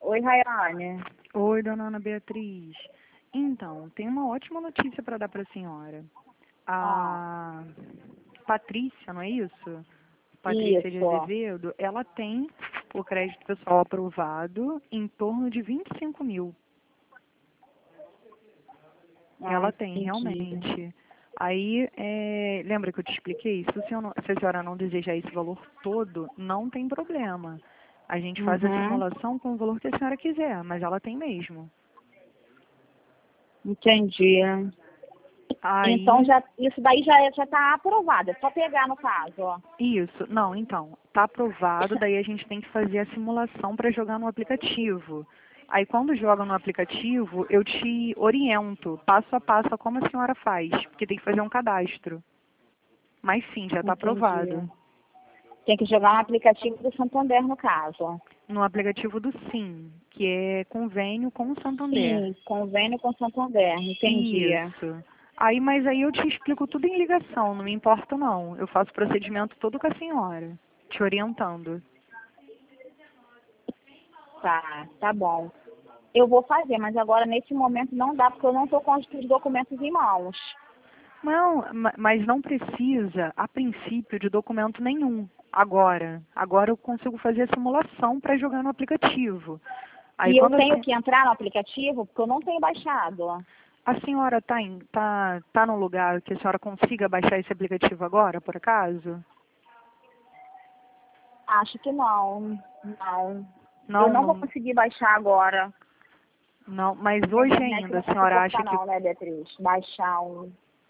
Oi, Rayane. Oi, dona Ana Beatriz. Então, tem uma ótima notícia para dar para a senhora. Ah, A Patrícia, não é isso? Patrícia de isso. Azevedo, ela tem o crédito pessoal aprovado em torno de 25 mil. Ela tem, Entendi. realmente. Aí, lembra que eu te expliquei? Se a senhora não desejar esse valor todo, não tem problema. A gente faz a Uhum. simulação com o valor que a senhora quiser, mas ela tem mesmo. Entendi. Então, Aí, isso daí já tá aprovado. É só pegar no caso, ó. isso, não, então, tá aprovado, daí a gente tem que fazer a simulação para jogar no aplicativo. Aí quando joga no aplicativo, eu te oriento, passo a passo, a como a senhora faz, porque tem que fazer um cadastro. Mas sim, já está Entendi. aprovado. Tem que jogar no aplicativo do Santander, no caso. No aplicativo do Sim, que é convênio com o Santander. Sim, convênio com Santander. Entendi. Isso. Aí, mas aí eu te explico tudo em ligação, não me importa não. Eu faço o procedimento todo com a senhora, te orientando. Tá bom. Eu vou fazer, mas agora nesse momento não dá, porque eu não tô com os documentos em mãos. Não, mas não precisa, a princípio, de documento nenhum. Agora eu consigo fazer a simulação para jogar no aplicativo. Aí E eu quando tenho que entrar no aplicativo, porque eu não tenho baixado. a senhora tá num lugar que a senhora consiga baixar esse aplicativo agora, por acaso? Acho que não. Não. Eu Não, não vou não, conseguir baixar agora. não, mas A hoje internet ainda, não a vai senhora acha suportar que não, né, Beatriz? Baixar um.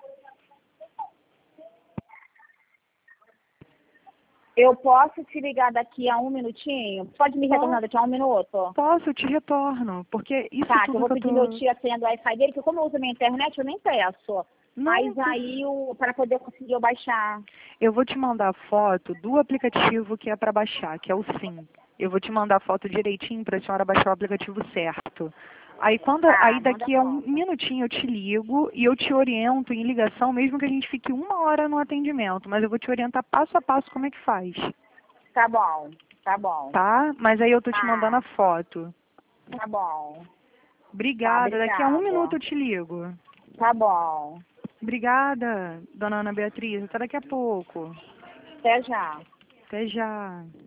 Eu posso te ligar daqui a um minutinho? Pode me retornar daqui a um minuto? posso, eu te retorno, porque isso Tá, que eu tudo vou que eu pedir meu tô. tio a senha do Wi-Fi dele, porque como eu uso a minha internet, eu nem peço. Não, Mas aí, para poder conseguir eu baixar. eu vou te mandar a foto do aplicativo que é para baixar, que é o Sim. Eu vou te mandar a foto direitinho para a senhora baixar o aplicativo certo. Aí Tá, manda daqui a um foto. minutinho eu te ligo e eu te oriento em ligação, mesmo que a gente fique 1 hora no atendimento, mas eu vou te orientar passo a passo como é que faz, Tá bom, tá bom. tá? Mas aí eu tô te mandando a Tá, foto. tá bom. Tá, Obrigada, daqui a 1 minuto obrigada. eu te ligo. Tá bom. Obrigada, dona Ana Beatriz. Até daqui a pouco. Até já. Até já.